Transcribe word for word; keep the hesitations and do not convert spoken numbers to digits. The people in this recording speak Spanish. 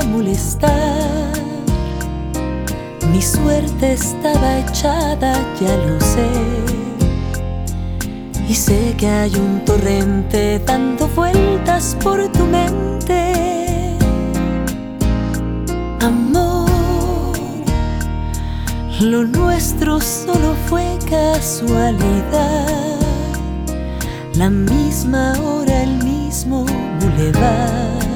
molestar. Mi suerte estaba echada, ya lo sé. Y sé que hay un torrente dando vueltas por tu mente. Amor, lo nuestro solo fue casualidad. La misma hora, el mismo bulevar.